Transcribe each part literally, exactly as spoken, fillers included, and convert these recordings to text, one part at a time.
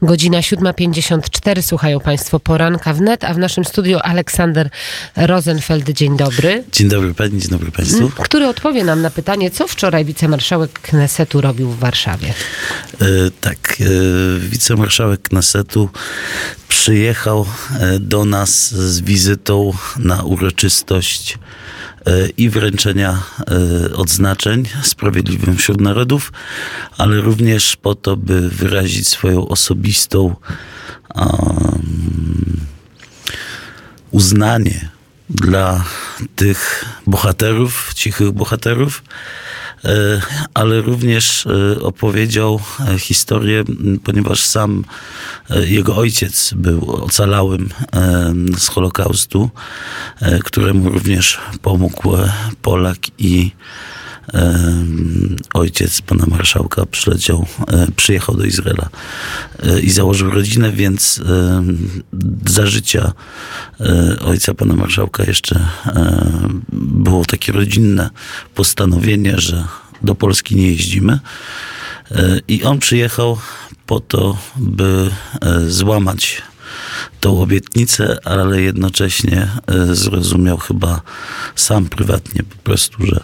Godzina siódma pięćdziesiąt cztery. Słuchają Państwo Poranka Wnet, a w naszym studiu Aleksander Rozenfeld. Dzień dobry. Dzień dobry Pani, dzień dobry Państwu. Który odpowie nam na pytanie, co wczoraj wicemarszałek Knesetu robił w Warszawie. E, tak, e, wicemarszałek Knesetu przyjechał do nas z wizytą na uroczystość i wręczenia odznaczeń Sprawiedliwym wśród Narodów, ale również po to, by wyrazić swoją osobistą um, uznanie dla tych bohaterów, cichych bohaterów, ale również opowiedział historię, ponieważ sam jego ojciec był ocalałym z Holokaustu, któremu również pomógł Polak i ojciec pana marszałka przyleciał, przyjechał do Izraela i założył rodzinę, więc za życia ojca pana marszałka jeszcze było takie rodzinne postanowienie, że do Polski nie jeździmy. I on przyjechał po to, by złamać tą obietnicę, ale jednocześnie zrozumiał chyba sam prywatnie po prostu, że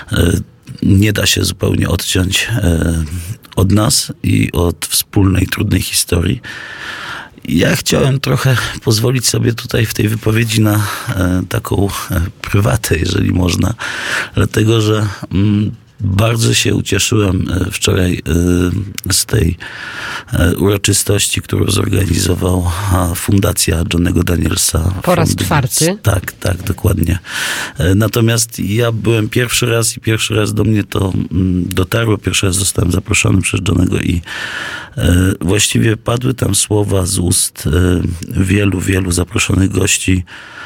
nie da się zupełnie odciąć od nas i od wspólnej, trudnej historii. Ja chciałem trochę pozwolić sobie tutaj w tej wypowiedzi na taką prywatę, jeżeli można, dlatego że bardzo się ucieszyłem wczoraj z tej uroczystości, którą zorganizowała Fundacja Johnego Danielsa. Po raz czwarty. Tak, tak, dokładnie. Natomiast ja byłem pierwszy raz i pierwszy raz do mnie to dotarło. Pierwszy raz zostałem zaproszony przez Johnego i właściwie padły tam słowa z ust wielu, wielu zaproszonych gości,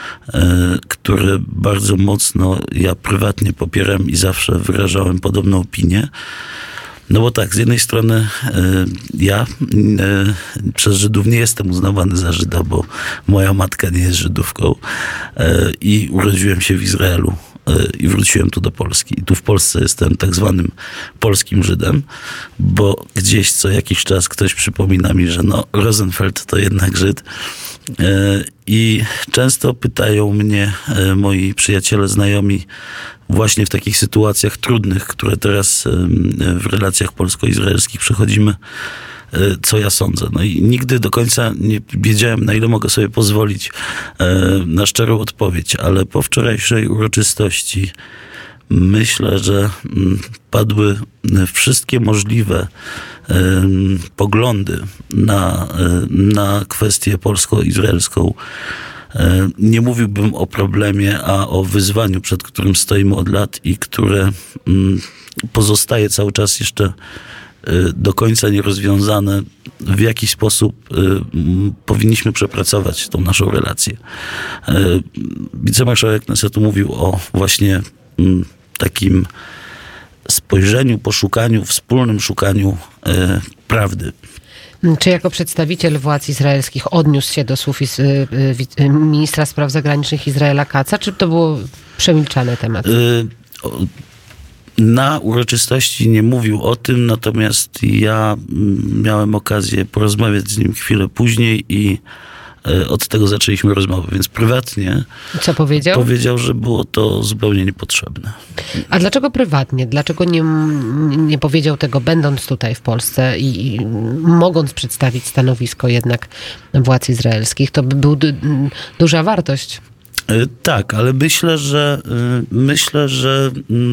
które bardzo mocno ja prywatnie popieram i zawsze wyrażałem podobną opinię. No bo tak, z jednej strony ja przez Żydów nie jestem uznawany za Żyda, bo moja matka nie jest Żydówką i urodziłem się w Izraelu i wróciłem tu do Polski. I tu w Polsce jestem tak zwanym polskim Żydem, bo gdzieś co jakiś czas ktoś przypomina mi, że no Rozenfeld to jednak Żyd. I często pytają mnie moi przyjaciele, znajomi właśnie w takich sytuacjach trudnych, które teraz w relacjach polsko-izraelskich przechodzimy, co ja sądzę. No i nigdy do końca nie wiedziałem, na ile mogę sobie pozwolić na szczerą odpowiedź, ale po wczorajszej uroczystości myślę, że padły wszystkie możliwe poglądy na, na kwestię polsko-izraelską. Nie mówiłbym o problemie, a o wyzwaniu, przed którym stoimy od lat i które pozostaje cały czas jeszcze do końca nierozwiązane. W jaki sposób powinniśmy przepracować tą naszą relację. Wicemarszałek Knesetu mówił o właśnie takim spojrzeniu, poszukaniu, wspólnym szukaniu prawdy. Czy jako przedstawiciel władz izraelskich odniósł się do słów ministra spraw zagranicznych Izraela Katza, czy to było przemilczany temat? Na uroczystości nie mówił o tym, natomiast ja miałem okazję porozmawiać z nim chwilę później i od tego zaczęliśmy rozmowę, więc prywatnie co powiedział? Powiedział, że było to zupełnie niepotrzebne. A dlaczego prywatnie? Dlaczego nie, nie powiedział tego, będąc tutaj w Polsce i, i mogąc przedstawić stanowisko jednak władz izraelskich? To by była duża wartość. Tak, ale myślę, że myślę, że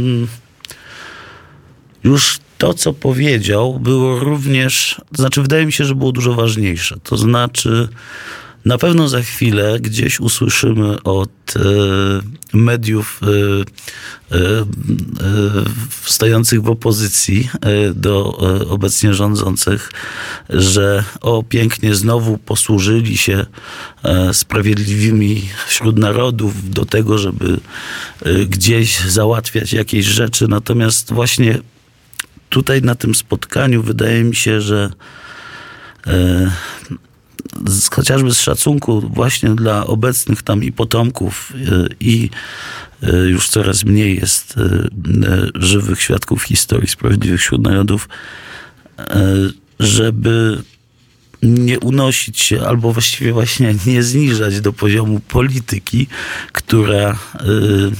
już to, co powiedział, było również, to znaczy wydaje mi się, że było dużo ważniejsze. To znaczy na pewno za chwilę gdzieś usłyszymy od e, mediów e, e, e, stojących w opozycji e, do e, obecnie rządzących, że o pięknie znowu posłużyli się e, sprawiedliwymi wśród narodów do tego, żeby e, gdzieś załatwiać jakieś rzeczy. Natomiast właśnie tutaj na tym spotkaniu wydaje mi się, że e, z, chociażby z szacunku właśnie dla obecnych tam i potomków i już coraz mniej jest żywych świadków historii sprawiedliwych wśród narodów, żeby nie unosić się, albo właściwie właśnie nie zniżać do poziomu polityki, która... Yy,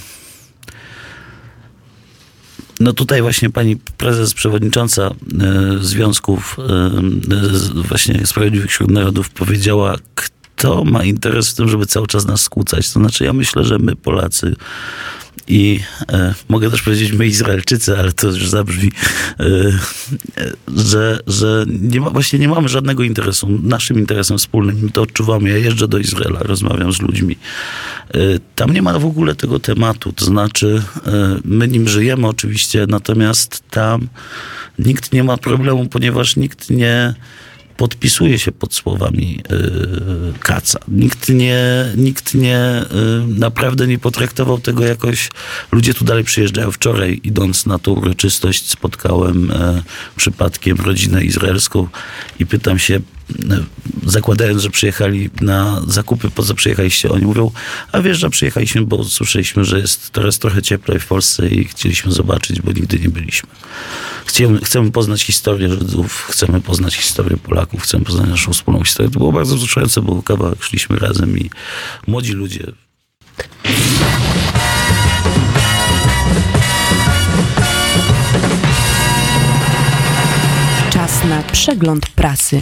No tutaj właśnie pani prezes, przewodnicząca y, Związków y, właśnie Sprawiedliwych wśród Narodów powiedziała, kto ma interes w tym, żeby cały czas nas skłócać. To znaczy ja myślę, że my Polacy i e, mogę też powiedzieć my Izraelczycy, ale to już zabrzmi, e, że, że nie ma, właśnie nie mamy żadnego interesu. Naszym interesem wspólnym, my to odczuwamy. Ja jeżdżę do Izraela, rozmawiam z ludźmi. E, tam nie ma w ogóle tego tematu. To znaczy e, my nim żyjemy oczywiście, natomiast tam nikt nie ma problemu, ponieważ nikt nie podpisuje się pod słowami yy, Katza. Nikt nie, nikt nie yy, naprawdę nie potraktował tego jakoś. Ludzie tu dalej przyjeżdżają. Wczoraj, idąc na tą uroczystość, spotkałem yy, przypadkiem rodzinę izraelską i pytam się, yy, zakładając, że przyjechali na zakupy, po co przyjechaliście? Oni mówią, a wiesz, że przyjechaliśmy, bo słyszeliśmy, że jest teraz trochę cieplej w Polsce i chcieliśmy zobaczyć, bo nigdy nie byliśmy. Chcemy, chcemy poznać historię Żydów, chcemy poznać historię Polaków, chcemy poznać naszą wspólną historię. To było bardzo wzruszające, bo kawałek szliśmy razem i młodzi ludzie. Czas na przegląd prasy.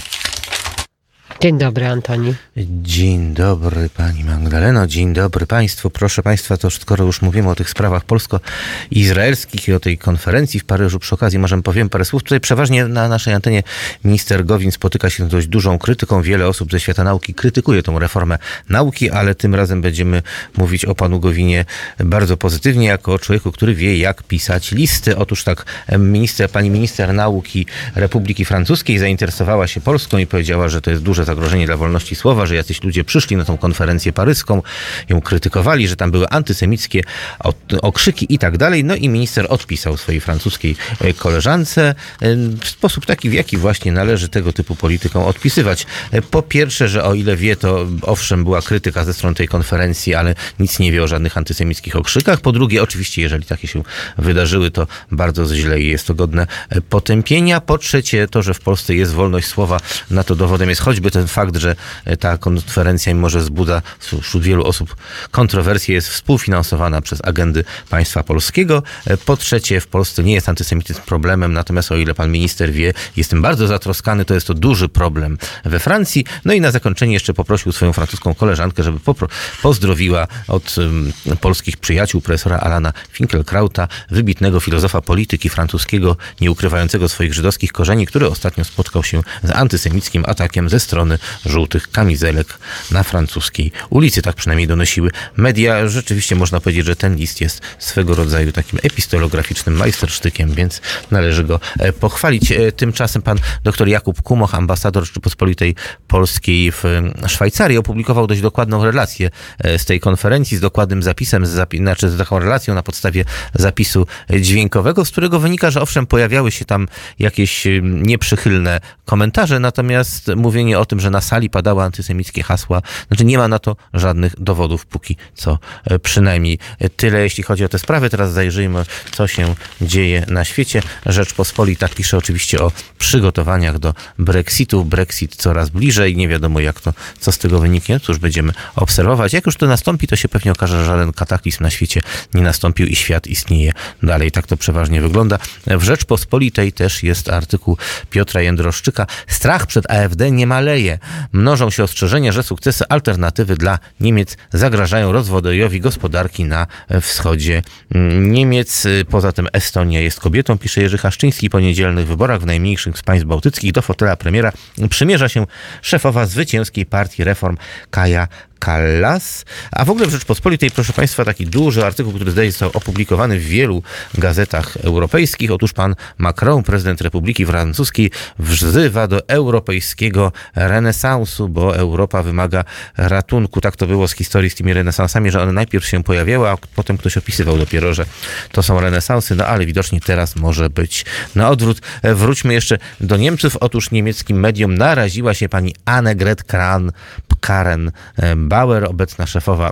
Dzień dobry, Antoni. Dzień dobry, pani Magdaleno. Dzień dobry państwu. Proszę państwa, to skoro już mówimy o tych sprawach polsko-izraelskich i o tej konferencji w Paryżu, przy okazji może powiem parę słów. Tutaj przeważnie na naszej antenie minister Gowin spotyka się z dość dużą krytyką. Wiele osób ze świata nauki krytykuje tą reformę nauki, ale tym razem będziemy mówić o panu Gowinie bardzo pozytywnie, jako o człowieku, który wie, jak pisać listy. Otóż tak, minister, pani minister nauki Republiki Francuskiej zainteresowała się Polską i powiedziała, że to jest duże zagrożenie dla wolności słowa, że jacyś ludzie przyszli na tą konferencję paryską, ją krytykowali, że tam były antysemickie okrzyki i tak dalej. No i minister odpisał swojej francuskiej koleżance w sposób taki, w jaki właśnie należy tego typu politykom odpisywać. Po pierwsze, że o ile wie, to owszem, była krytyka ze strony tej konferencji, ale nic nie wie o żadnych antysemickich okrzykach. Po drugie, oczywiście, jeżeli takie się wydarzyły, to bardzo źle i jest to godne potępienia. Po trzecie, to, że w Polsce jest wolność słowa, na to dowodem jest choćby ten fakt, że ta konferencja, mimo że wzbudza wśród wielu osób kontrowersje, jest współfinansowana przez agendy państwa polskiego. Po trzecie, w Polsce nie jest antysemityzm problemem, natomiast o ile pan minister wie, jestem bardzo zatroskany, to jest to duży problem we Francji. No i na zakończenie jeszcze poprosił swoją francuską koleżankę, żeby popro- pozdrowiła od um, polskich przyjaciół profesora Alana Finkielkrauta, wybitnego filozofa polityki francuskiego, nie ukrywającego swoich żydowskich korzeni, który ostatnio spotkał się z antysemickim atakiem ze strony żółtych kamizelek na francuskiej ulicy. Tak przynajmniej donosiły media. Rzeczywiście można powiedzieć, że ten list jest swego rodzaju takim epistolograficznym majstersztykiem, więc należy go pochwalić. Tymczasem pan dr Jakub Kumoch, ambasador Rzeczypospolitej Polskiej w Szwajcarii, opublikował dość dokładną relację z tej konferencji, z dokładnym zapisem, z zapi- znaczy z taką relacją na podstawie zapisu dźwiękowego, z którego wynika, że owszem, pojawiały się tam jakieś nieprzychylne komentarze, natomiast mówienie o tym, że na sali padały antysemickie hasła, znaczy nie ma na to żadnych dowodów, póki co przynajmniej. Tyle, jeśli chodzi o te sprawy. Teraz zajrzyjmy, co się dzieje na świecie. Rzeczpospolita pisze oczywiście o przygotowaniach do Brexitu. Brexit coraz bliżej. Nie wiadomo, jak to, co z tego wyniknie. Cóż, będziemy obserwować. Jak już to nastąpi, to się pewnie okaże, że żaden kataklizm na świecie nie nastąpił i świat istnieje dalej. Tak to przeważnie wygląda. W Rzeczpospolitej też jest artykuł Piotra Jędroszczyka. Strach przed A F D nie maleje. Mnożą się ostrzeżenia, że sukcesy alternatywy dla Niemiec zagrażają rozwojowi gospodarki na wschodzie Niemiec. Poza tym Estonia jest kobietą, pisze Jerzy Haszczyński. Po niedzielnych wyborach w najmniejszych z państw bałtyckich do fotela premiera przymierza się szefowa zwycięskiej partii reform Kaja Kallas. A w ogóle w Rzeczpospolitej, proszę państwa, taki duży artykuł, który zdaje się został opublikowany w wielu gazetach europejskich. Otóż pan Macron, prezydent Republiki Francuskiej, wzywa do europejskiego renesansu, bo Europa wymaga ratunku. Tak to było z historii z tymi renesansami, że one najpierw się pojawiały, a potem ktoś opisywał dopiero, że to są renesansy, no ale widocznie teraz może być na odwrót. Wróćmy jeszcze do Niemców. Otóż niemieckim mediom naraziła się pani Annegret Kramp-Karrenbauer, Bauer, obecna szefowa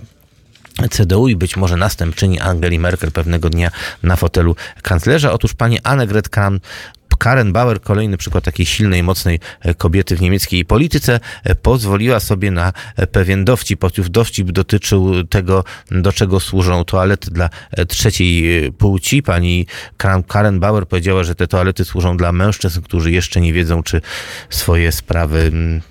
C D U i być może następczyni Angeli Merkel pewnego dnia na fotelu kanclerza. Otóż pani Annegret Kramp Karen Bauer, kolejny przykład takiej silnej, mocnej kobiety w niemieckiej polityce, pozwoliła sobie na pewien dowcip. Otóż dowcip dotyczył tego, do czego służą toalety dla trzeciej płci. Pani Karen Bauer powiedziała, że te toalety służą dla mężczyzn, którzy jeszcze nie wiedzą, czy swoje sprawy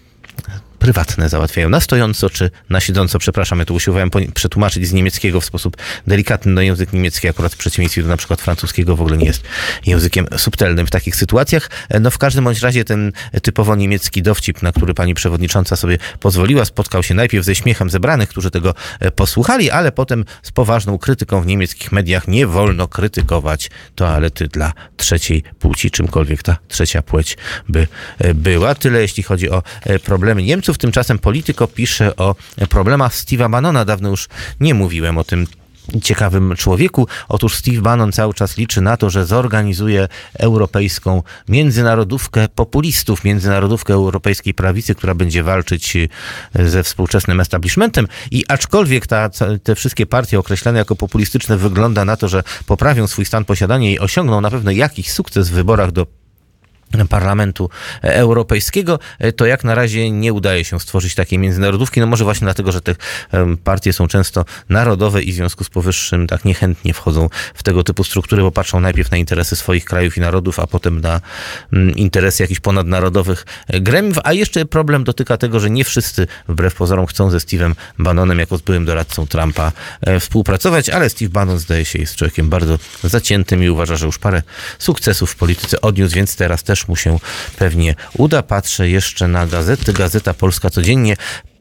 prywatne załatwiają na stojąco czy na siedząco. Przepraszam, ja tu usiłowałem przetłumaczyć z niemieckiego w sposób delikatny. No język niemiecki akurat w przeciwieństwie do na przykład francuskiego w ogóle nie jest językiem subtelnym w takich sytuacjach. No w każdym bądź razie ten typowo niemiecki dowcip, na który pani przewodnicząca sobie pozwoliła, spotkał się najpierw ze śmiechem zebranych, którzy tego posłuchali, ale potem z poważną krytyką w niemieckich mediach. Nie wolno krytykować toalety dla trzeciej płci, czymkolwiek ta trzecia płeć by była. Tyle jeśli chodzi o problemy Niemców. Tymczasem Politico pisze o problemach Steve'a Bannona. Dawno już nie mówiłem o tym ciekawym człowieku. Otóż Steve Bannon cały czas liczy na to, że zorganizuje europejską międzynarodówkę populistów, międzynarodówkę europejskiej prawicy, która będzie walczyć ze współczesnym establishmentem. I aczkolwiek ta, te wszystkie partie określane jako populistyczne wygląda na to, że poprawią swój stan posiadania i osiągną na pewno jakiś sukces w wyborach do Parlamentu Europejskiego, to jak na razie nie udaje się stworzyć takiej międzynarodówki. No może właśnie dlatego, że te partie są często narodowe i w związku z powyższym tak niechętnie wchodzą w tego typu struktury, bo patrzą najpierw na interesy swoich krajów i narodów, a potem na interesy jakichś ponadnarodowych gremiów. A jeszcze problem dotyka tego, że nie wszyscy wbrew pozorom chcą ze Steve'em Bannonem jako z byłym doradcą Trumpa współpracować, ale Steve Bannon zdaje się jest człowiekiem bardzo zaciętym i uważa, że już parę sukcesów w polityce odniósł, więc teraz też mu się pewnie uda. Patrzę jeszcze na gazety. Gazeta Polska Codziennie.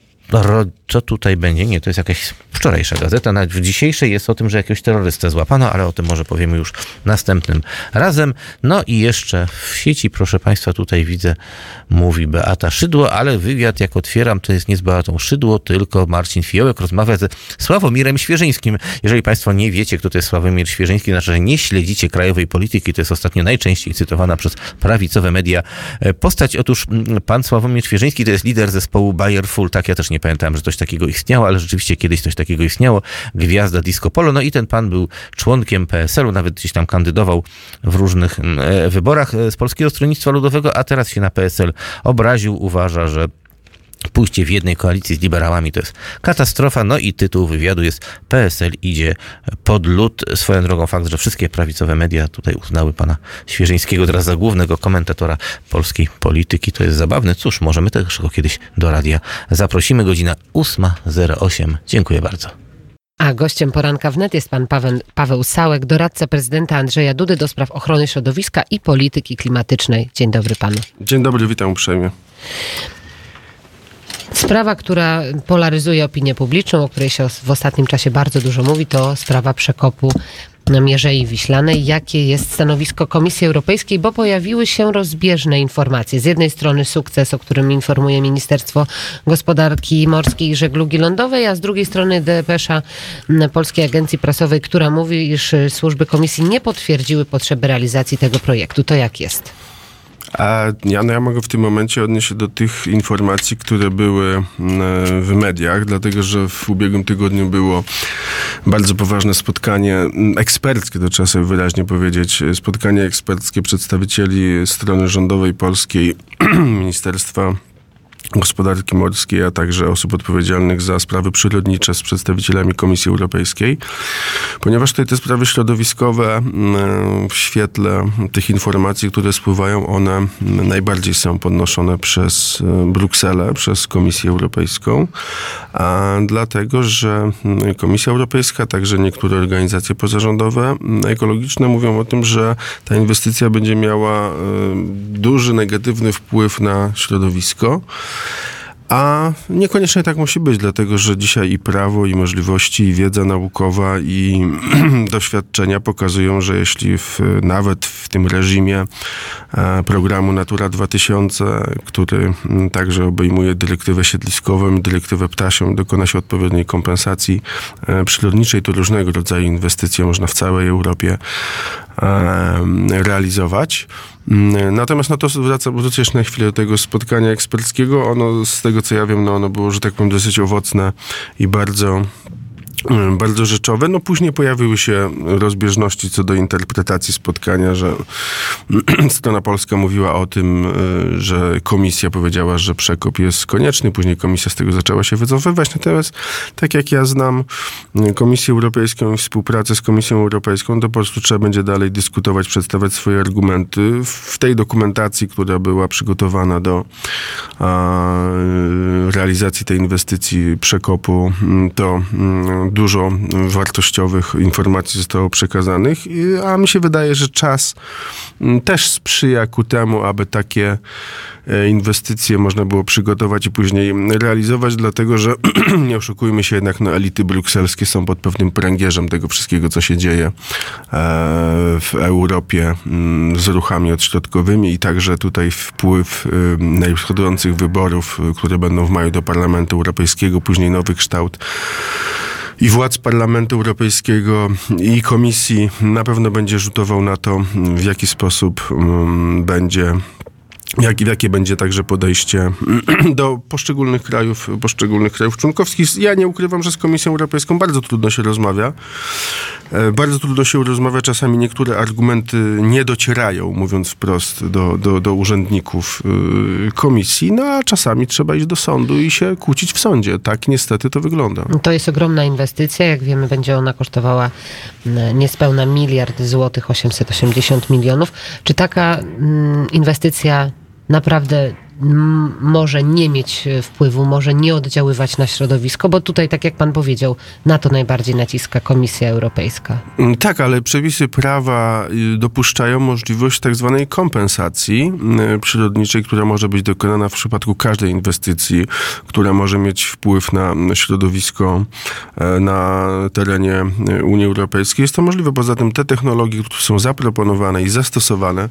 Co tutaj będzie? Nie, to jest jakaś wczorajsza gazeta. Nawet w dzisiejszej jest o tym, że jakiegoś terrorystę złapano, ale o tym może powiemy już następnym razem. No i jeszcze w sieci, proszę Państwa, tutaj widzę, mówi Beata Szydło, ale wywiad, jak otwieram, to jest nie z Beatą Szydło, tylko Marcin Fiołek rozmawia ze Sławomirem Świeżyńskim. Jeżeli Państwo nie wiecie, kto to jest Sławomir Świeżyński, znaczy, że nie śledzicie krajowej polityki, to jest ostatnio najczęściej cytowana przez prawicowe media postać. Otóż pan Sławomir Świeżyński to jest lider zespołu Bayer Full, tak, ja też nie pamiętałem, że coś takiego istniało, ale rzeczywiście kiedyś coś takiego istniało. Gwiazda Disco Polo. No i ten pan był członkiem P S L u, nawet gdzieś tam kandydował w różnych e, wyborach z Polskiego Stronnictwa Ludowego, a teraz się na P S L obraził. Uważa, że pójście w jednej koalicji z liberałami to jest katastrofa. No i tytuł wywiadu jest: P S L idzie pod lód. Swoją drogą fakt, że wszystkie prawicowe media tutaj uznały pana Świeżyńskiego teraz za głównego komentatora polskiej polityki, to jest zabawne. Cóż, możemy też go kiedyś do radia zaprosimy. Godzina ósma zero osiem. Dziękuję bardzo. A gościem poranka wnet jest pan Paweł, Paweł Sałek, doradca prezydenta Andrzeja Dudy do spraw ochrony środowiska i polityki klimatycznej. Dzień dobry panu. Dzień dobry, witam uprzejmie. Sprawa, która polaryzuje opinię publiczną, o której się w ostatnim czasie bardzo dużo mówi, to sprawa przekopu Mierzei Wiślanej. Jakie jest stanowisko Komisji Europejskiej, bo pojawiły się rozbieżne informacje. Z jednej strony sukces, o którym informuje Ministerstwo Gospodarki Morskiej i Żeglugi Lądowej, a z drugiej strony depesza Polskiej Agencji Prasowej, która mówi, iż służby Komisji nie potwierdziły potrzeby realizacji tego projektu. To jak jest? A ja, no ja mogę w tym momencie odnieść się do tych informacji, które były w mediach, dlatego że w ubiegłym tygodniu było bardzo poważne spotkanie eksperckie, to trzeba sobie wyraźnie powiedzieć, spotkanie eksperckie przedstawicieli strony rządowej polskiej, Ministerstwa Gospodarki Morskiej, a także osób odpowiedzialnych za sprawy przyrodnicze z przedstawicielami Komisji Europejskiej. Ponieważ tutaj te sprawy środowiskowe w świetle tych informacji, które spływają, one najbardziej są podnoszone przez Brukselę, przez Komisję Europejską, a dlatego, że Komisja Europejska, także niektóre organizacje pozarządowe ekologiczne mówią o tym, że ta inwestycja będzie miała duży negatywny wpływ na środowisko. A niekoniecznie tak musi być, dlatego że dzisiaj i prawo, i możliwości, i wiedza naukowa, i doświadczenia pokazują, że jeśli w, nawet w tym reżimie programu Natura dwa tysiące, który także obejmuje dyrektywę siedliskową, dyrektywę ptasią, dokona się odpowiedniej kompensacji przyrodniczej, to różnego rodzaju inwestycje można w całej Europie realizować. Natomiast no to wraca, wrócę jeszcze na chwilę do tego spotkania eksperckiego. Ono, z tego co ja wiem, no ono było, że tak powiem, dosyć owocne i bardzo bardzo rzeczowe. No później pojawiły się rozbieżności co do interpretacji spotkania, że strona polska mówiła o tym, że komisja powiedziała, że przekop jest konieczny. Później komisja z tego zaczęła się wycofywać. Natomiast tak jak ja znam Komisję Europejską i współpracę z Komisją Europejską, to po prostu trzeba będzie dalej dyskutować, przedstawiać swoje argumenty. W tej dokumentacji, która była przygotowana do a, realizacji tej inwestycji przekopu, to dużo wartościowych informacji zostało przekazanych, a mi się wydaje, że czas też sprzyja ku temu, aby takie inwestycje można było przygotować i później realizować, dlatego że nie oszukujmy się, jednak no, elity brukselskie są pod pewnym pręgierzem tego wszystkiego, co się dzieje w Europie z ruchami odśrodkowymi i także tutaj wpływ nadchodzących wyborów, które będą w maju do Parlamentu Europejskiego, później nowy kształt i władz Parlamentu Europejskiego i Komisji na pewno będzie rzutował na to, w jaki sposób um, będzie Jak, jakie będzie także podejście do poszczególnych krajów, poszczególnych krajów członkowskich. Ja nie ukrywam, że z Komisją Europejską bardzo trudno się rozmawia. Bardzo trudno się rozmawia. Czasami niektóre argumenty nie docierają, mówiąc wprost, do, do, do urzędników komisji, no a czasami trzeba iść do sądu i się kłócić w sądzie. Tak niestety to wygląda. To jest ogromna inwestycja. Jak wiemy, będzie ona kosztowała niespełna miliard złotych, osiemset osiemdziesiąt milionów. Czy taka mm, inwestycja naprawdę m- może nie mieć wpływu, może nie oddziaływać na środowisko, bo tutaj, tak jak pan powiedział, na to najbardziej naciska Komisja Europejska. Tak, ale przepisy prawa dopuszczają możliwość tak zwanej kompensacji przyrodniczej, która może być dokonana w przypadku każdej inwestycji, która może mieć wpływ na środowisko na terenie Unii Europejskiej. Jest to możliwe. Poza tym te technologie, które są zaproponowane i zastosowane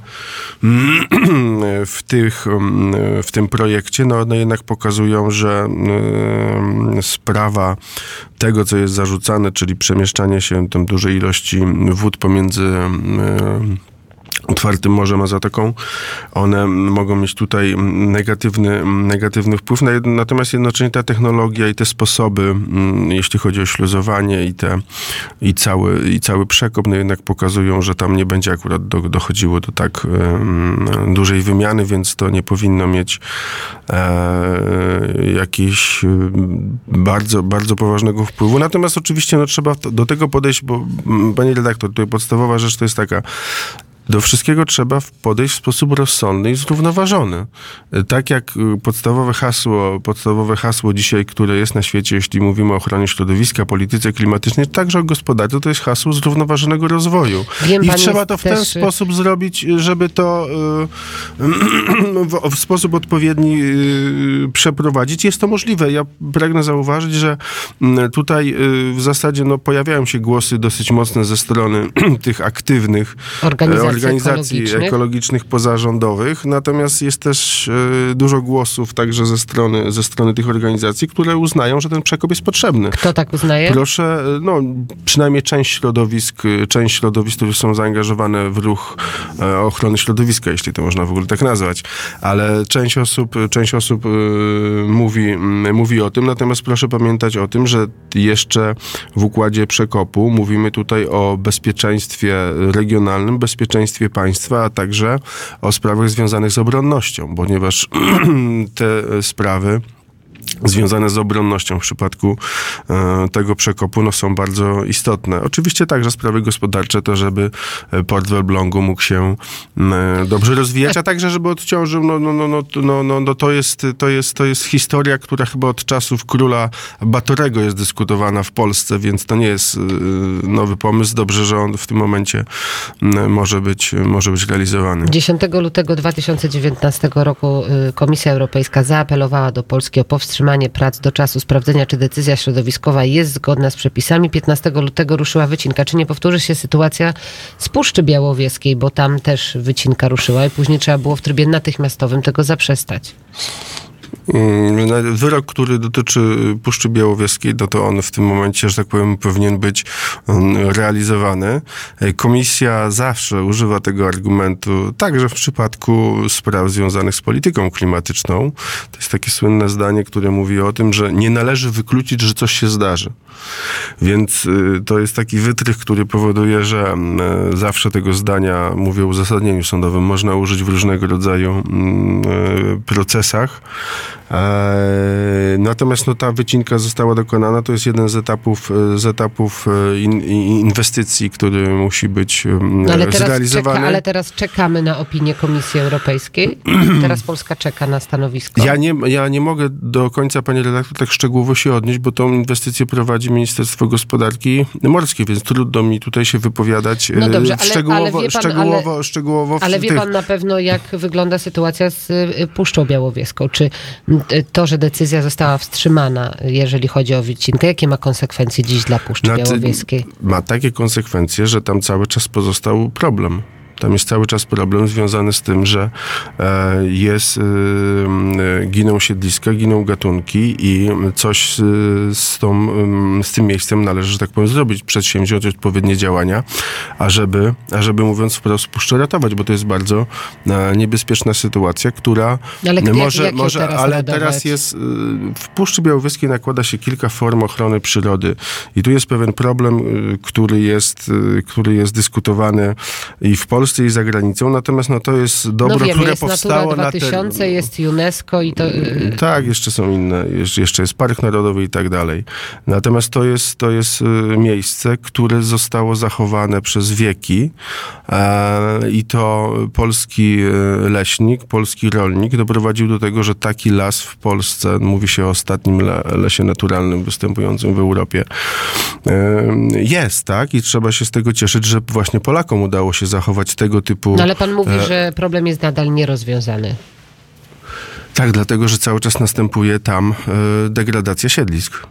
w tych w tym projekcie, no one jednak pokazują, że y, sprawa tego, co jest zarzucane, czyli przemieszczanie się tam dużej ilości wód pomiędzy y, otwartym morzem a zatoką, one mogą mieć tutaj negatywny, negatywny wpływ. Natomiast jednocześnie ta technologia i te sposoby, jeśli chodzi o śluzowanie i, te, i, cały, i cały przekop, no jednak pokazują, że tam nie będzie akurat do, dochodziło do tak um, dużej wymiany, więc to nie powinno mieć e, jakiegoś bardzo, bardzo poważnego wpływu. Natomiast oczywiście no, trzeba do tego podejść, bo pani redaktor, tutaj podstawowa rzecz to jest taka, do wszystkiego trzeba podejść w sposób rozsądny i zrównoważony. Tak jak podstawowe hasło, podstawowe hasło dzisiaj, które jest na świecie, jeśli mówimy o ochronie środowiska, polityce klimatycznej, także o gospodarce, to jest hasło zrównoważonego rozwoju. Wiem, I trzeba to w ten też... sposób zrobić, żeby to w, w sposób odpowiedni przeprowadzić. Jest to możliwe. Ja pragnę zauważyć, że tutaj w zasadzie no, pojawiają się głosy dosyć mocne ze strony tych aktywnych organizacji organizacji ekologicznych. ekologicznych pozarządowych, natomiast jest też e, dużo głosów także ze strony, ze strony tych organizacji, które uznają, że ten przekop jest potrzebny. Kto tak uznaje? Proszę, no przynajmniej część środowisk, część środowisk, które są zaangażowane w ruch e, ochrony środowiska, jeśli to można w ogóle tak nazwać, ale część osób, część osób e, mówi, m, mówi o tym, natomiast proszę pamiętać o tym, że jeszcze w układzie przekopu mówimy tutaj o bezpieczeństwie regionalnym, bezpieczeństwie państwa, a także o sprawach związanych z obronnością, ponieważ te sprawy związane z obronnością w przypadku e, tego przekopu no, są bardzo istotne. Oczywiście także sprawy gospodarcze, to żeby port w Elblągu mógł się e, dobrze rozwijać, a także żeby odciążył, no, no, no, no, no, no, no to, jest, to, jest, to jest historia, która chyba od czasów króla Batorego jest dyskutowana w Polsce, więc to nie jest e, nowy pomysł. Dobrze, że on w tym momencie e, może być, może być realizowany. dziesiątego lutego dwa tysiące dziewiętnastego roku Komisja Europejska zaapelowała do Polski o powstrzymanie prac do czasu sprawdzenia, czy decyzja środowiskowa jest zgodna z przepisami. piętnastego lutego ruszyła wycinka. Czy nie powtórzy się sytuacja z Puszczy Białowieskiej, bo tam też wycinka ruszyła i później trzeba było w trybie natychmiastowym tego zaprzestać? Wyrok, który dotyczy Puszczy Białowieskiej, no to on w tym momencie, że tak powiem, powinien być realizowany. Komisja zawsze używa tego argumentu, także w przypadku spraw związanych z polityką klimatyczną. To jest takie słynne zdanie, które mówi o tym, że nie należy wykluczyć, że coś się zdarzy. Więc to jest taki wytrych, który powoduje, że zawsze tego zdania, mówię o uzasadnieniu sądowym, można użyć w różnego rodzaju procesach. Natomiast no, ta wycinka została dokonana. To jest jeden z etapów, z etapów in, inwestycji, który musi być no, ale teraz zrealizowany. Czeka, ale teraz czekamy na opinię Komisji Europejskiej. Teraz Polska czeka na stanowisko. Ja nie, ja nie mogę do końca, panie redaktor, tak szczegółowo się odnieść, bo tą inwestycję prowadzi Ministerstwo Gospodarki Morskiej, więc trudno mi tutaj się wypowiadać no dobrze, ale, szczegółowo, ale wie pan, szczegółowo, ale, szczegółowo w ale wie tych... pan na pewno, jak wygląda sytuacja z Puszczą Białowieską. Czy to, że decyzja została wstrzymana, jeżeli chodzi o wycinkę, jakie ma konsekwencje dziś dla Puszczy znaczy, Białowieskiej? Ma takie konsekwencje, że tam cały czas pozostał problem. Tam jest cały czas problem związany z tym, że jest, giną siedliska, giną gatunki i coś z, tą, z tym miejscem należy, że tak powiem, zrobić, przedsięwziąć odpowiednie działania, ażeby, ażeby mówiąc wprost, Puszczę ratować, bo to jest bardzo niebezpieczna sytuacja, która ale może, jak, może teraz ale radować? teraz jest, w Puszczy Białowieskiej nakłada się kilka form ochrony przyrody i tu jest pewien problem, który jest, który jest dyskutowany i w Polsce, i za granicą, natomiast no, to jest dobro, no wiemy, które jest powstało Natura na dwa tysiące, ter... jest UNESCO i to... Tak, jeszcze są inne, jeszcze jest Park Narodowy i tak dalej. Natomiast to jest, to jest miejsce, które zostało zachowane przez wieki e, i to polski leśnik, polski rolnik doprowadził do tego, że taki las w Polsce, mówi się o ostatnim le, lesie naturalnym występującym w Europie, e, jest, tak? I trzeba się z tego cieszyć, że właśnie Polakom udało się zachować tego typu... No ale pan mówi, e... że problem jest nadal nierozwiązany. Tak, dlatego, że cały czas następuje tam e, degradacja siedlisk.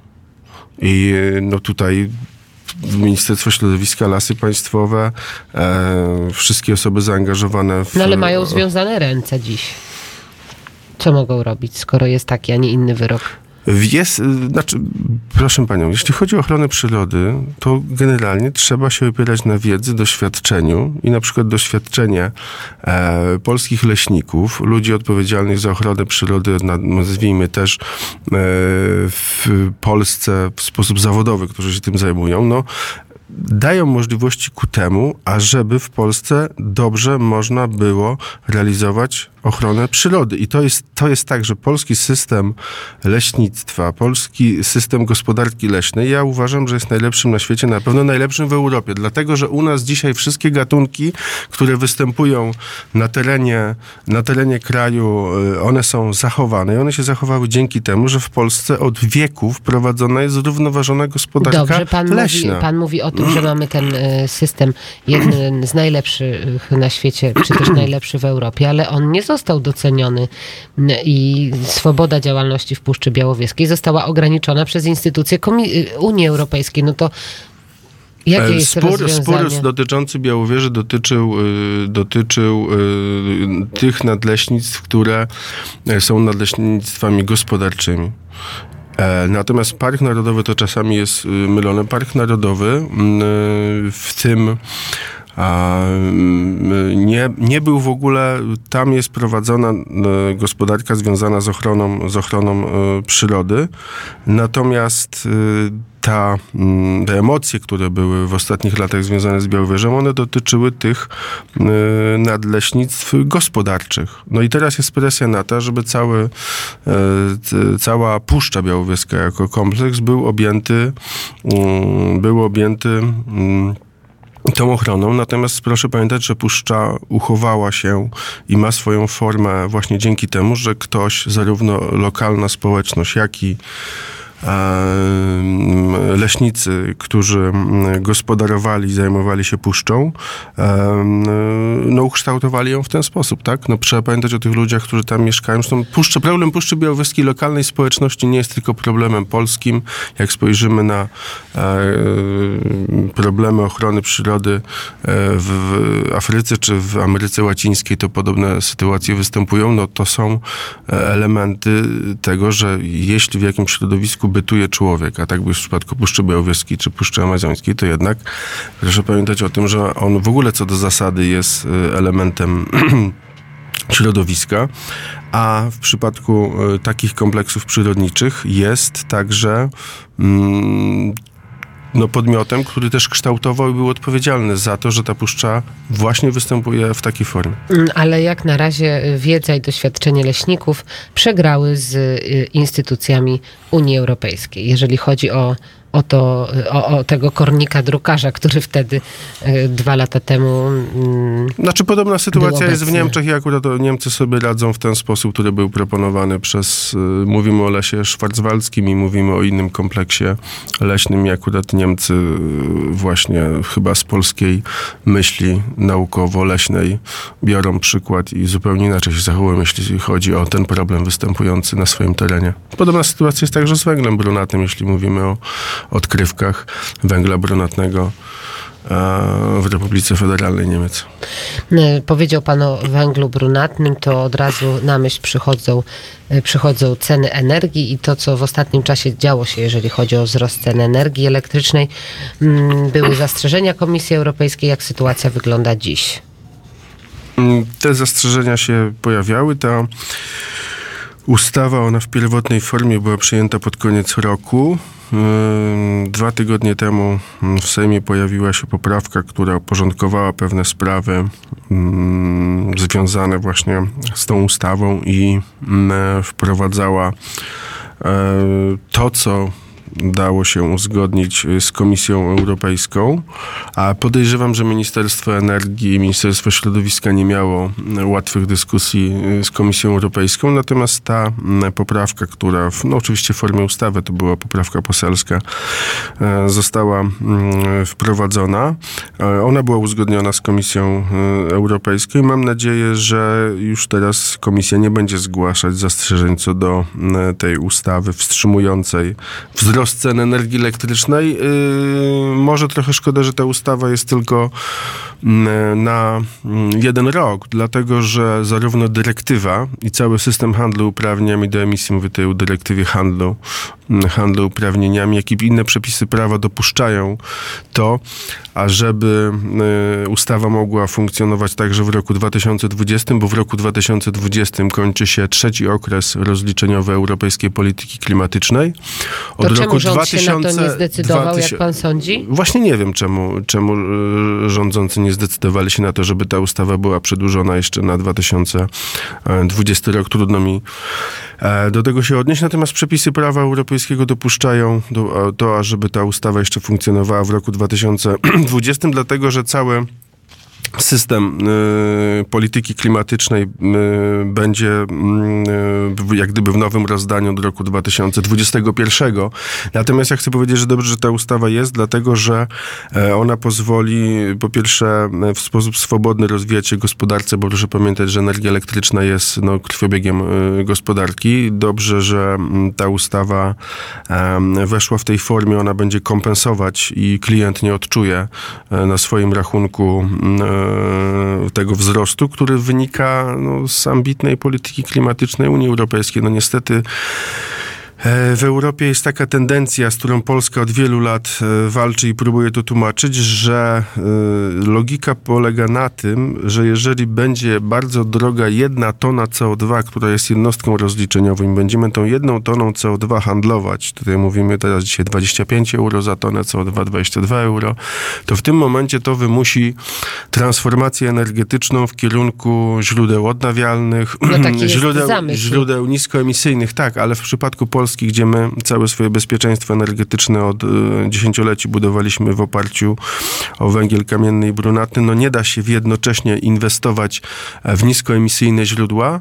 I no tutaj Ministerstwo Środowiska, Lasy Państwowe, e, wszystkie osoby zaangażowane w... No ale mają związane ręce dziś. Co mogą robić, skoro jest taki, a nie inny wyrok? Jest, znaczy, proszę panią, jeśli chodzi o ochronę przyrody, to generalnie trzeba się opierać na wiedzy, doświadczeniu i na przykład doświadczenie e, polskich leśników, ludzi odpowiedzialnych za ochronę przyrody, nazwijmy też e, w Polsce w sposób zawodowy, którzy się tym zajmują, no dają możliwości ku temu, ażeby w Polsce dobrze można było realizować ochronę przyrody. I to jest, to jest tak, że polski system leśnictwa, polski system gospodarki leśnej, ja uważam, że jest najlepszym na świecie, na pewno najlepszym w Europie. Dlatego, że u nas dzisiaj wszystkie gatunki, które występują na terenie, na terenie kraju, one są zachowane i one się zachowały dzięki temu, że w Polsce od wieków prowadzona jest zrównoważona gospodarka Dobrze, pan leśna. Mówi, pan mówi o tym, że mamy ten system jeden z najlepszych na świecie, czy też najlepszy w Europie, ale on nie został doceniony i swoboda działalności w Puszczy Białowieskiej została ograniczona przez instytucje Komi- Unii Europejskiej. No to jakie jest spór, rozwiązanie? Spór dotyczący Białowieży dotyczył, dotyczył tych nadleśnictw, które są nadleśnictwami gospodarczymi. Natomiast Park Narodowy to czasami jest mylone. Park Narodowy w tym a nie, nie był w ogóle, tam jest prowadzona gospodarka związana z ochroną, z ochroną przyrody. Natomiast ta, te emocje, które były w ostatnich latach związane z Białowieżą, one dotyczyły tych nadleśnictw gospodarczych. No i teraz jest presja na to, żeby cały, cała Puszcza Białowieska jako kompleks był objęty, był objęty tą ochroną. Natomiast proszę pamiętać, że Puszcza uchowała się i ma swoją formę właśnie dzięki temu, że ktoś, zarówno lokalna społeczność, jak i leśnicy, którzy gospodarowali, zajmowali się puszczą, no ukształtowali ją w ten sposób, tak? No trzeba pamiętać o tych ludziach, którzy tam mieszkają. Zresztą puszcza, problem Puszczy Białowieskiej lokalnej społeczności nie jest tylko problemem polskim. Jak spojrzymy na problemy ochrony przyrody w Afryce czy w Ameryce Łacińskiej, to podobne sytuacje występują. No to są elementy tego, że jeśli w jakimś środowisku bytuje człowiek, a tak by w przypadku Puszczy Białowieskiej czy Puszczy Amazońskiej, to jednak proszę pamiętać o tym, że on w ogóle co do zasady jest elementem środowiska, a w przypadku takich kompleksów przyrodniczych jest także mm, no, podmiotem, który też kształtował i był odpowiedzialny za to, że ta puszcza właśnie występuje w takiej formie. Ale jak na razie wiedza i doświadczenie leśników przegrały z instytucjami Unii Europejskiej, jeżeli chodzi o O, to, o, o tego kornika drukarza, który wtedy y, dwa lata temu mm, Znaczy podobna sytuacja jest w obecny. Niemczech i akurat to Niemcy sobie radzą w ten sposób, który był proponowany przez, y, mówimy o lesie szwarcwaldzkim i mówimy o innym kompleksie leśnym i akurat Niemcy y, właśnie chyba z polskiej myśli naukowo-leśnej biorą przykład i zupełnie inaczej się zachowują, jeśli chodzi o ten problem występujący na swoim terenie. Podobna sytuacja jest także z węglem brunatnym, jeśli mówimy o odkrywkach węgla brunatnego w Republice Federalnej Niemiec. Powiedział pan o węglu brunatnym, to od razu na myśl przychodzą, przychodzą ceny energii i to, co w ostatnim czasie działo się, jeżeli chodzi o wzrost cen energii elektrycznej. Były zastrzeżenia Komisji Europejskiej. Jak sytuacja wygląda dziś? Te zastrzeżenia się pojawiały. Ta ustawa, ona w pierwotnej formie była przyjęta pod koniec roku. Dwa tygodnie temu w Sejmie pojawiła się poprawka, która porządkowała pewne sprawy mm, związane właśnie z tą ustawą i mm, wprowadzała e, to, co dało się uzgodnić z Komisją Europejską, a podejrzewam, że Ministerstwo Energii i Ministerstwo Środowiska nie miało łatwych dyskusji z Komisją Europejską, natomiast ta poprawka, która w, no oczywiście w formie ustawy, to była poprawka poselska, została wprowadzona. Ona była uzgodniona z Komisją Europejską i mam nadzieję, że już teraz Komisja nie będzie zgłaszać zastrzeżeń co do tej ustawy wstrzymującej wzrost cen energii elektrycznej. Yy, może trochę szkoda, że ta ustawa jest tylko yy, na jeden rok, dlatego że zarówno dyrektywa i cały system handlu uprawnieniami do emisji, mówię tutaj o dyrektywie handlu, yy, handlu uprawnieniami, jak i inne przepisy prawa dopuszczają to, ażeby yy, ustawa mogła funkcjonować także w roku dwa tysiące dwudziestym, bo w roku dwa tysiące dwudziestym kończy się trzeci okres rozliczeniowy europejskiej polityki klimatycznej. Od to roku czemu rząd dwa tysiące, się na to nie zdecydował, dwa tysiące, jak pan sądzi? Właśnie nie wiem, czemu, czemu rządzący nie zdecydowali się na to, żeby ta ustawa była przedłużona jeszcze na dwa tysiące dwudziesty rok. Trudno mi do tego się odnieść. Natomiast przepisy prawa europejskiego dopuszczają do, to, ażeby ta ustawa jeszcze funkcjonowała w roku dwa tysiące dwudziestym, dlatego że cały system y, polityki klimatycznej y, będzie y, jak gdyby w nowym rozdaniu do roku dwa tysiące dwudziestego pierwszego. Natomiast ja chcę powiedzieć, że dobrze, że ta ustawa jest, dlatego że y, ona pozwoli po pierwsze w sposób swobodny rozwijać się gospodarce, bo proszę pamiętać, że energia elektryczna jest no, krwiobiegiem y, gospodarki. Dobrze, że y, ta ustawa y, weszła w tej formie, ona będzie kompensować i klient nie odczuje y, na swoim rachunku y, tego wzrostu, który wynika no, z ambitnej polityki klimatycznej Unii Europejskiej. No niestety w Europie jest taka tendencja, z którą Polska od wielu lat walczy i próbuje to tłumaczyć, że logika polega na tym, że jeżeli będzie bardzo droga jedna tona C O dwa, która jest jednostką rozliczeniową i będziemy tą jedną toną C O dwa handlować, tutaj mówimy teraz dzisiaj dwadzieścia pięć euro za tonę C O dwa, dwadzieścia dwa euro, to w tym momencie to wymusi transformację energetyczną w kierunku źródeł odnawialnych, no źródeł, źródeł niskoemisyjnych, tak, ale w przypadku Polski, gdzie my całe swoje bezpieczeństwo energetyczne od y, dziesięcioleci budowaliśmy w oparciu o węgiel kamienny i brunatny, no nie da się jednocześnie inwestować w niskoemisyjne źródła,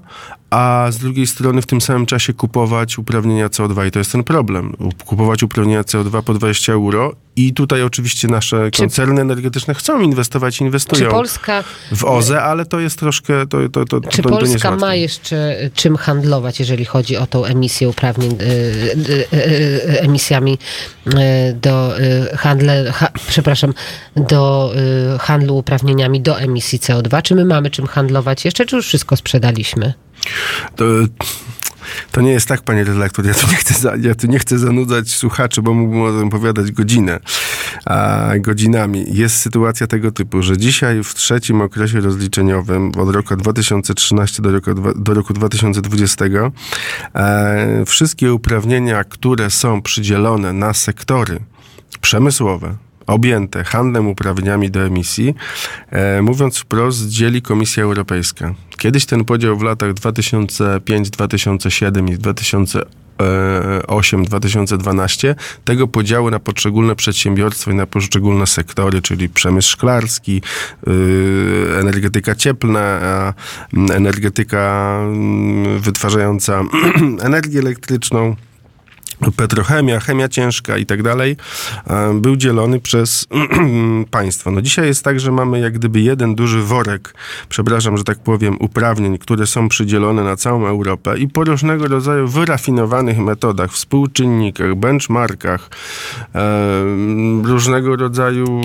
a z drugiej strony w tym samym czasie kupować uprawnienia C O dwa i to jest ten problem. Kupować uprawnienia C O dwa po dwadzieścia euro i tutaj oczywiście nasze Czy, koncerny energetyczne chcą inwestować, inwestują czy Polska, w O Z E, ale to jest troszkę... To, to, to, czy to, Polska to nie jest ma jeszcze czym handlować, jeżeli chodzi o tą emisję uprawnień, y, y, y, y, emisjami y, do y, handle, ha, przepraszam, do y, handlu uprawnieniami do emisji C O dwa? Czy my mamy czym handlować jeszcze, czy już wszystko sprzedaliśmy? To, to nie jest tak, panie redaktor, ja tu nie chcę, za, ja tu nie chcę zanudzać słuchaczy, bo mógłbym o tym opowiadać godzinę, a godzinami. Jest sytuacja tego typu, że dzisiaj w trzecim okresie rozliczeniowym od roku dwa tysiące trzynastego do roku, do roku dwa tysiące dwudziestego e, wszystkie uprawnienia, które są przydzielone na sektory przemysłowe, objęte handlem uprawnieniami do emisji, e, mówiąc wprost, dzieli Komisja Europejska. Kiedyś ten podział w latach dwa tysiące piąty do dwa tysiące siódmego i dwa tysiące ósmego do dwa tysiące dwunastego tego podziału na poszczególne przedsiębiorstwa i na poszczególne sektory, czyli przemysł szklarski, yy, energetyka cieplna, energetyka wytwarzająca energię elektryczną, petrochemia, chemia ciężka i tak dalej, był dzielony przez państwo. No dzisiaj jest tak, że mamy jak gdyby jeden duży worek, przepraszam, że tak powiem, uprawnień, które są przydzielone na całą Europę i po różnego rodzaju wyrafinowanych metodach, współczynnikach, benchmarkach, e, różnego rodzaju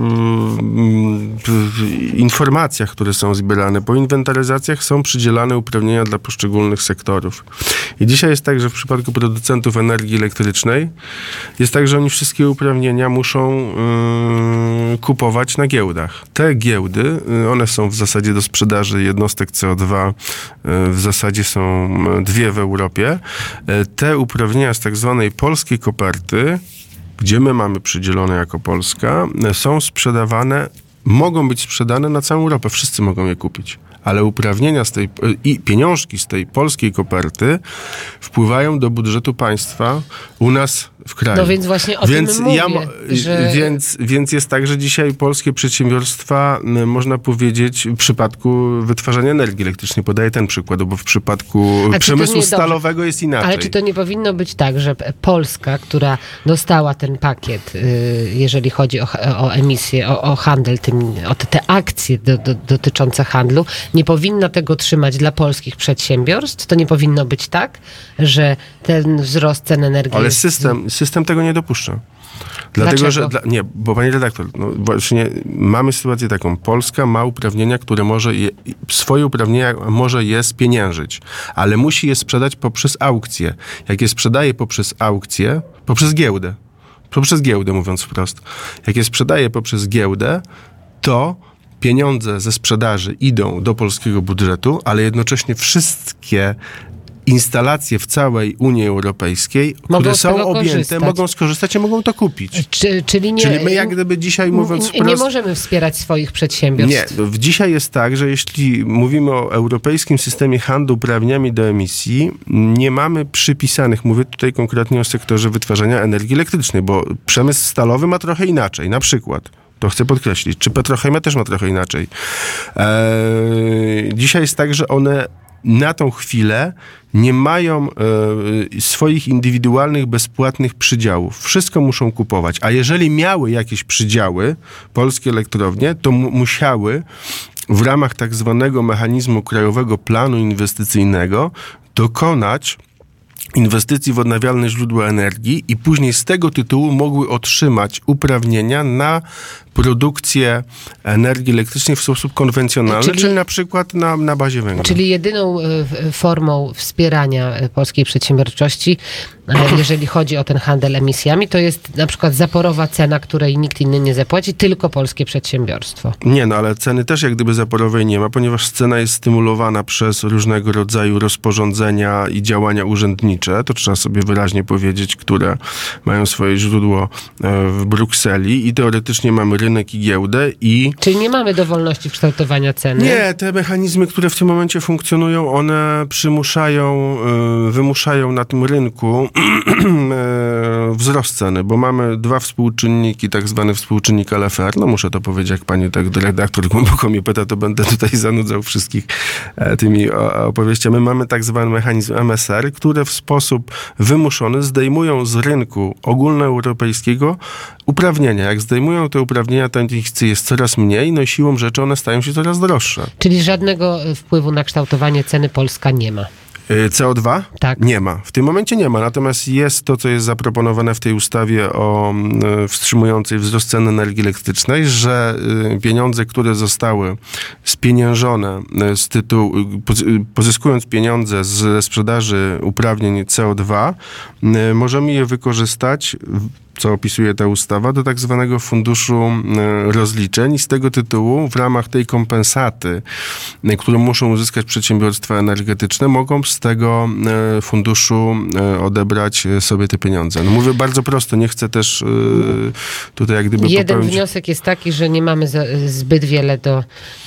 e, informacjach, które są zbierane, po inwentaryzacjach są przydzielane uprawnienia dla poszczególnych sektorów. I dzisiaj jest tak, że w przypadku producentów energii elektrycznej jest tak, że oni wszystkie uprawnienia muszą yy, kupować na giełdach. Te giełdy, yy, one są w zasadzie do sprzedaży jednostek C O dwa, yy, w zasadzie są dwie w Europie. Yy, te uprawnienia z tak zwanej polskiej koperty, gdzie my mamy przydzielone jako Polska, yy, są sprzedawane, mogą być sprzedane na całą Europę. Wszyscy mogą je kupić. Ale uprawnienia z tej, i pieniążki z tej polskiej koperty wpływają do budżetu państwa u nas w kraju. No więc właśnie o więc tym mówię, ja, że... więc, więc jest tak, że dzisiaj polskie przedsiębiorstwa, można powiedzieć, w przypadku wytwarzania energii elektrycznej, podaję ten przykład, bo w przypadku przemysłu nie, stalowego dobrze. Jest inaczej. Ale czy to nie powinno być tak, że Polska, która dostała ten pakiet, jeżeli chodzi o, o emisję, o, o handel, tym, o te, te akcje do, do, dotyczące handlu, nie powinna tego trzymać dla polskich przedsiębiorstw? To nie powinno być tak, że ten wzrost cen energii... Ale jest... system, system tego nie dopuszcza. Dlatego, Dlaczego? że... Dla, nie, bo panie redaktor, no właśnie mamy sytuację taką. Polska ma uprawnienia, które może... Je, swoje uprawnienia może je spieniężyć, ale musi je sprzedać poprzez aukcję. Jak je sprzedaje poprzez aukcję, poprzez giełdę, poprzez giełdę mówiąc wprost, jak je sprzedaje poprzez giełdę, to pieniądze ze sprzedaży idą do polskiego budżetu, ale jednocześnie wszystkie instalacje w całej Unii Europejskiej, mogą które są objęte, korzystać. mogą skorzystać i mogą to kupić. Czy, czyli, nie, czyli my jak gdyby dzisiaj mówiąc nie, wprost... nie możemy wspierać swoich przedsiębiorstw. Nie. Dzisiaj jest tak, że jeśli mówimy o europejskim systemie handlu uprawnieniami do emisji, nie mamy przypisanych, mówię tutaj konkretnie o sektorze wytwarzania energii elektrycznej, bo przemysł stalowy ma trochę inaczej. Na przykład to chcę podkreślić. Czy petrochemia też ma trochę inaczej. Eee, dzisiaj jest tak, że one na tą chwilę nie mają e, swoich indywidualnych, bezpłatnych przydziałów. Wszystko muszą kupować. A jeżeli miały jakieś przydziały, polskie elektrownie, to mu- musiały w ramach tak zwanego mechanizmu Krajowego Planu Inwestycyjnego dokonać inwestycji w odnawialne źródła energii i później z tego tytułu mogły otrzymać uprawnienia na produkcję energii elektrycznej w sposób konwencjonalny, czyli, czyli na przykład na, na bazie węgla. Czyli jedyną y, formą wspierania polskiej przedsiębiorczości, y, jeżeli chodzi o ten handel emisjami, to jest na przykład zaporowa cena, której nikt inny nie zapłaci, tylko polskie przedsiębiorstwo. Nie, no ale ceny też jak gdyby zaporowej nie ma, ponieważ cena jest stymulowana przez różnego rodzaju rozporządzenia i działania urzędnicze, to trzeba sobie wyraźnie powiedzieć, które mają swoje źródło w Brukseli i teoretycznie mamy rynek i giełdę i... Czyli nie mamy dowolności kształtowania ceny? Nie, te mechanizmy, które w tym momencie funkcjonują, one przymuszają, wymuszają na tym rynku wzrost ceny, bo mamy dwa współczynniki, tak zwany współczynnik L F R, no muszę to powiedzieć, jak pani tak redaktor głęboko mnie pyta, to będę tutaj zanudzał wszystkich tymi opowieściami. Mamy tak zwany mechanizm M S R, które w sposób wymuszony zdejmują z rynku ogólnoeuropejskiego uprawnienia. Jak zdejmują te uprawnienia, to ich jest coraz mniej, no i siłą rzeczy one stają się coraz droższe. Czyli żadnego wpływu na kształtowanie ceny Polska nie ma? C O dwa? Tak. Nie ma. W tym momencie nie ma. Natomiast jest to, co jest zaproponowane w tej ustawie o y, wstrzymującej wzrost cen energii elektrycznej, że y, pieniądze, które zostały spieniężone z tytułu, y, pozyskując pieniądze z sprzedaży uprawnień C O dwa, y, możemy je wykorzystać w, co opisuje ta ustawa, do tak zwanego funduszu rozliczeń i z tego tytułu w ramach tej kompensaty, którą muszą uzyskać przedsiębiorstwa energetyczne, mogą z tego funduszu odebrać sobie te pieniądze. No mówię bardzo prosto, nie chcę też tutaj jak gdyby Jeden popełnić... wniosek jest taki, że nie mamy zbyt wiele do,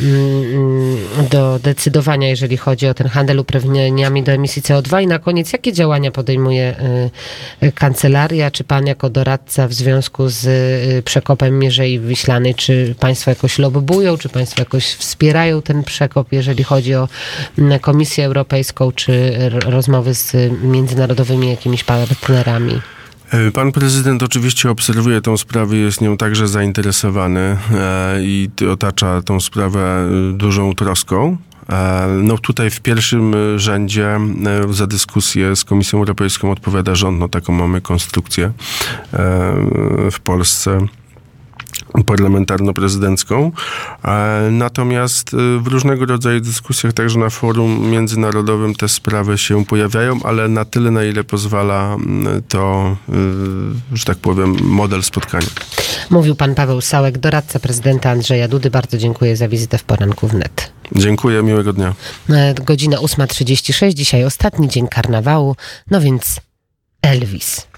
do decydowania, jeżeli chodzi o ten handel uprawnieniami do emisji C O dwa i na koniec, jakie działania podejmuje kancelaria, czy pan jako doradca w związku z przekopem Mierzei Wiślanej? Czy państwo jakoś lobbują, czy państwo jakoś wspierają ten przekop, jeżeli chodzi o Komisję Europejską, czy rozmowy z międzynarodowymi jakimiś partnerami? Pan prezydent oczywiście obserwuje tą sprawę, jest nią także zainteresowany i otacza tą sprawę dużą troską. No tutaj w pierwszym rzędzie za dyskusję z Komisją Europejską odpowiada rząd, no taką mamy konstrukcję w Polsce parlamentarno-prezydencką. Natomiast w różnego rodzaju dyskusjach, także na forum międzynarodowym te sprawy się pojawiają, ale na tyle, na ile pozwala to, że tak powiem, model spotkania. Mówił pan Paweł Sałek, doradca prezydenta Andrzeja Dudy. Bardzo dziękuję za wizytę w Poranku Wnet. Dziękuję, miłego dnia. Godzina ósma trzydzieści sześć, dzisiaj ostatni dzień karnawału, no więc Elvis.